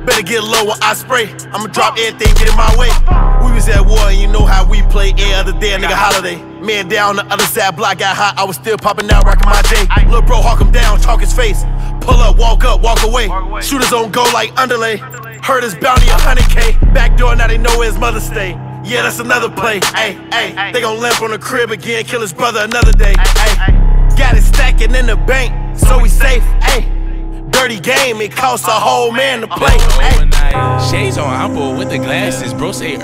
Better get low when I spray. I'ma drop everything, get in my way. We was at war and you know how we play every other day, a nigga holiday. Man down the other side block got hot, I was still popping out, rocking my J. Lil' bro hawk him down, chalk his face. Pull up, walk away. Shooters on go like underlay. Heard his bounty 100K. Back door, now they know where his mother stay. Yeah, that's another play. Ayy, they gon' lamp on the crib again, kill his brother another day. Ayy, got it stacking in the bank, so we safe. Ayy, dirty game, it costs a whole man to play. Shades on, I'm bored with the glasses, bro say